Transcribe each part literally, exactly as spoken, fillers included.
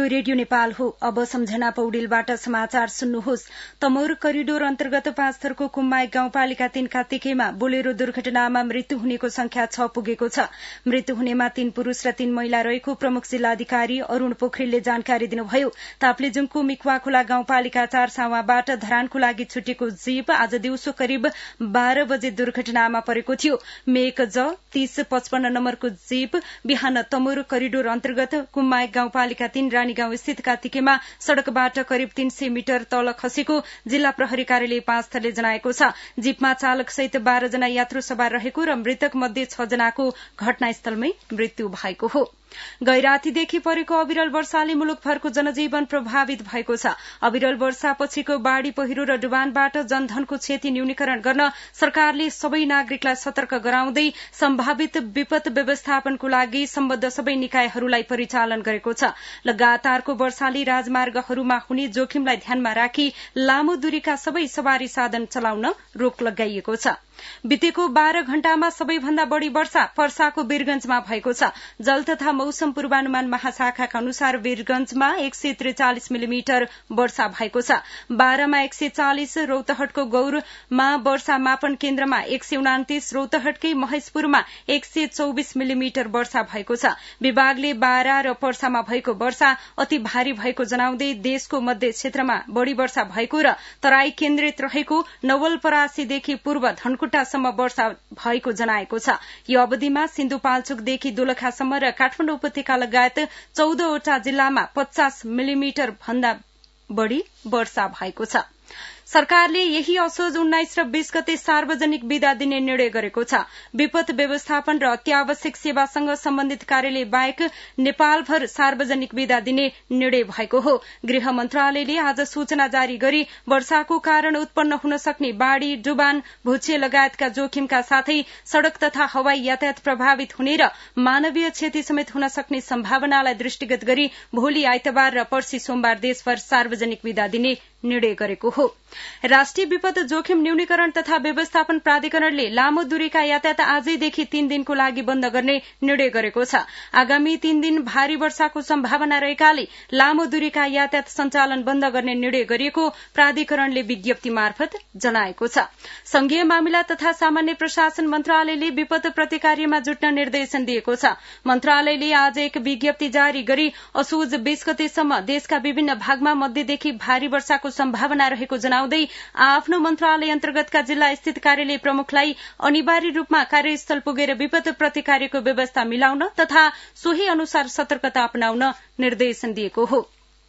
Radio Nepal हो। अब सम्झना पौडेलबाट समाचार सुन्नुहोस्। तमोर करिडोर अन्तर्गत पाँच थरको कुम्माई गाउँपालिका तीन कात्तिकेमा बोलेरो दुर्घटनामा मृत्यु हुनेको संख्या छ पुगेको छ। मृत्यु हुनेमा तीन पुरूष र तीन महिला रहेको प्रमुख जिल्लाधिकारी अरूण पोखरेलले जानकारी दिनुभयो। ताप्लेजुङको मिकुवा खोला गाउँपालिका चार सावाबाट धरानको लागि छुटेको जीप आज दिउँसो करिब बाह्र बजे दुर्घटनामा परेको थियो। मेक ज तीस पचपन्न नम्बरको जीप बिहान तमोर करिडोर अन्तर्गत कुम्माई गाउँपालिका तीन रानी गाउँ स्थित कात्तिकेमा सड़कबाट करिब तीन सय मिटर तल खसेको जिल्ला प्रहरी कार्यालय पाँच थरले जनाएको छ। जीपमा चालक सहित बाह्र जना यात्रु सवार रहेको र मृतक मध्ये छ जनाको घटनास्थलमै मृत्यु भएको हो। गैरातीदेखि परेको अविरल वर्षाले मुलुकभरको जनजीवन प्रभावित भएको छ। अविरल वर्षापछिको बाढ़ी पहिरो र डुबानबाट जनधनको क्षति न्यूनीकरण गर्न सरकारले सबै नागरिकलाई सतर्क गराउँदै सम्भावित विपद व्यवस्थापनको लागि सम्बद्ध सबै निकायहरूलाई परिचालन गरेको छ। लगातारको वर्षाले राजमार्गहरूमा हुने जोखिमलाई ध्यानमा राखी लामो दूरीका सबै सवारी साधन चलाउन रोक लगाइएको छ। बितेको बाह्र घण्टामा सबैभन्दा बढ़ी वर्षा पर्साको वीरगंजमा भएको छ। जल तथा मौसम पूर्वानुमान महाशाखाका अनुसार वीरगंजमा एक सय त्रिचालिस मिलिमिटर वर्षा भएको छ। बाह्रमा एक सय चालिस, रौतहटको गौरमा वर्षा मापन केन्द्रमा एक सय उनातिस, रौतहटकै महेशपुरमा एक सय चौबिस मिलिमिटर वर्षा भएको छ। विभागले बारा र पर्सामा भएको वर्षा अति भारी भएको जनाउँदै देशको मध्य क्षेत्रमा बढ़ी वर्षा भएको र तराई केन्द्रित रहेको नवलपरासीदेखि पूर्व धनकुटासम्म वर्षा भएको जनाएको छ। यो अवधिमा सिन्धुपाल्चोकदेखि दोलखासम्म र काठमाडौँ उपत्यका लगायत चौधवटा जिल्लामा पचास मिलिमिटर भन्दा बढ़ी वर्षा भएको छ। सरकारले यही असोज उन्नाइस र बीस गते सार्वजनिक विदा दिने निर्णय गरेको छ। विपद व्यवस्थापन र अत्यावश्यक सेवासँग सम्बन्धित कार्यालय बाहेक नेपालभर सार्वजनिक विदा दिने निर्णय भएको हो। गृह मन्त्रालयले आज सूचना जारी गरी वर्षाको कारण उत्पन्न हुन सक्ने बाढ़ी, डुबान, भूक्षय लगायतका जोखिमका साथै सड़क तथा हवाई यातायात प्रभावित हुने र मानवीय क्षति समेत हुन सक्ने सम्भावनालाई दृष्टिगत गरी भोलि आइतबार र पर्सि सोमबार देशभर सार्वजनिक विदा दिने निर्णय गरेको हो। राष्ट्रिय विपद जोखिम न्यूनीकरण तथा व्यवस्थापन प्राधिकरणले लामो दूरीका यातायात आजैदेखि तीन दिनको लागि बन्द गर्ने निर्णय गरेको छ। आगामी तीन दिन भारी वर्षाको सम्भावना रहेकाले लामो दूरीका यातायात सञ्चालन बन्द गर्ने निर्णय गरिएको प्राधिकरणले विज्ञप्ति मार्फत जनाएको छ। संघीय मामिला तथा सामान्य प्रशासन मन्त्रालयले विपद प्रतिकार्यमा जुट्न निर्देशन दिएको छ। मन्त्रालयले आज एक विज्ञप्ति जारी गरी असोज बीस गतेसम्म देशका विभिन्न भागमा मध्यदेखि भारी वर्षाको सम्भावना रहेको जनाउँदै आफ्नो मन्त्रालय अन्तर्गतका जिल्ला स्थित कार्यालय प्रमुखलाई अनिवार्य रूपमा कार्यस्थल पुगेर विपद प्रतिकार्यको व्यवस्था मिलाउन तथा सोही अनुसार सतर्कता अपनाउन निर्देशन दिएको हो।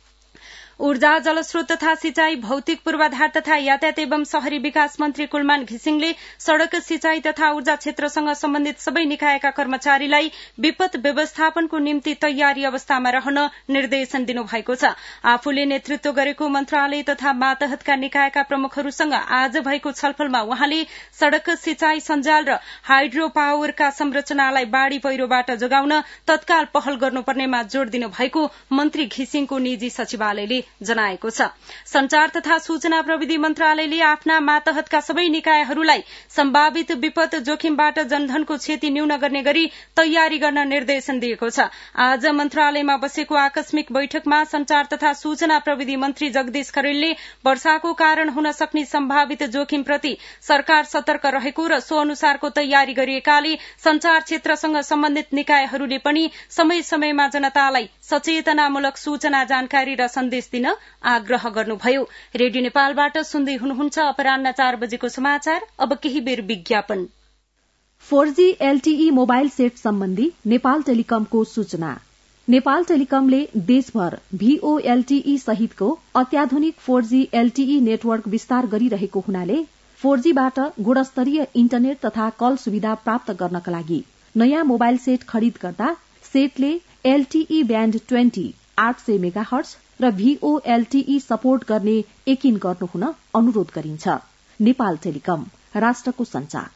ऊर्जा, जलस्रोत तथा सिंचाई, भौतिक पूर्वाधार तथा यातायात एवं शहरी विकास मन्त्री कुलमान घिसिङले सड़क, सिंचाई तथा ऊर्जा क्षेत्रसँग सम्बन्धित सबै निकायका कर्मचारीलाई विपद व्यवस्थापनको निम्ति तयारी अवस्थामा रहन निर्देशन दिनुभएको छ। आफूले नेतृत्व गरेको मन्त्रालय तथा मातहतका निकायका प्रमुखहरूसँग आज भएको छलफलमा उहाँले सड़क, सिंचाई सञ्जाल र हाइड्रो पावरका संरचनालाई बाढ़ी पहिरोबाट जोगाउन तत्काल पहल गर्नुपर्नेमा जोड़ दिनुभएको मन्त्री घिसिङको निजी सचिवालयले जनाएको छ। संचार तथा सूचना प्रविधि मन्त्रालयले आफ्ना मातहतका सबै निकायहरूलाई सम्भावित विपद जोखिमबाट जनधनको क्षति न्यून गर्ने गरी तयारी गर्न निर्देशन दिएको छ। आज मन्त्रालयमा बसेको आकस्मिक बैठकमा संचार तथा सूचना प्रविधि मन्त्री जगदीश खरेलले वर्षाको कारण हुन सक्ने सम्भावित जोखिमप्रति सरकार सतर्क रहेको र सो अनुसारको तयारी गरिएकाले संचार क्षेत्रसँग सम्बन्धित निकायहरूले पनि समय समयमा जनतालाई सचेतनामूलक सूचना, जानकारी र सन्देश दिन आग्रह गर्नुभयो। रेडियो नेपालबाट सुन्दै हुनुहुन्छ अपराह्न चार बजेको समाचार। अब केही बेर विज्ञापन। Four G LTE mobile set सम्बन्धी नेपाल टेलिकमको सूचना। नेपाल टेलिकमले देशभर भीओएलटीई सहितको अत्याधुनिक फोर जी एलटीई नेटवर्क विस्तार गरिरहेको हुनाले फोर जी बाट गुणस्तरीय इन्टरनेट तथा कल सुविधा प्राप्त गर्नका लागि नयाँ मोबाइल सेट खरिद गर्दा सेटले एलटीई ब्याण्ड ट्वेन्टी आठ सय मेगाहर्ज र भीओएलटीई सपोर्ट गर्ने यकिन गर्नुहुन अनुरोध गरिन्छ। नेपाल टेलिकम, राष्ट्रको संचार।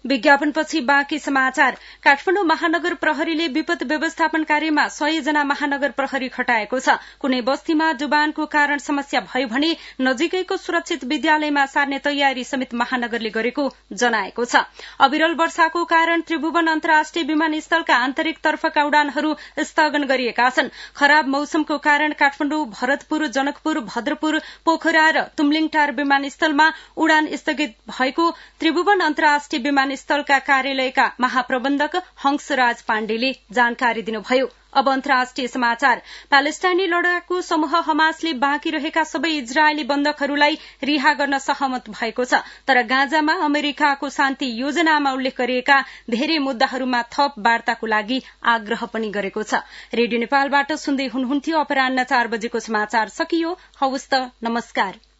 विज्ञापनपछि बाँकी समाचार। काठमाडौँ महानगर प्रहरीले विपद व्यवस्थापन कार्यमा सय जना महानगर प्रहरी खटाएको छ। कुनै बस्तीमा डुबानको कारण समस्या भयो भने नजिकैको सुरक्षित विद्यालयमा सार्ने तयारी समेत महानगरले गरेको जनाएको छ। अविरल वर्षाको कारण त्रिभुवन अन्तर्राष्ट्रिय विमानस्थलका आन्तरिक तर्फका उडानहरू स्थगन गरिएका छन्। खराब मौसमको कारण काठमाडौँ, भरतपुर, जनकपुर, भद्रपुर, पोखरा र तुमलिङटार विमानस्थलमा उडान स्थगित भएको त्रिभुवन अन्तर्राष्ट्रिय विमान स्थलका कार्यालयका महाप्रबन्धक हंसराज पाण्डेले जानकारी दिनुभयो। अब अन्तर्राष्ट्रिय समाचार। प्यालेस्टाइनी लडाकु समूह हमासले बाँकी रहेका सबै इजरायली बन्दकहरूलाई रिहा गर्न सहमत भएको छ, तर गाजामा अमेरिकाको शान्ति योजनामा उल्लेख गरिएका धेरै मुद्दाहरूमा थप वार्ताको लागि आग्रह पनि गरेको छ। रेडियो नेपालबाट सुन्दै हुनुहुन्थ्यो। अपराह्न चार बजेको समाचार सकियो। हवस् त, नमस्कार।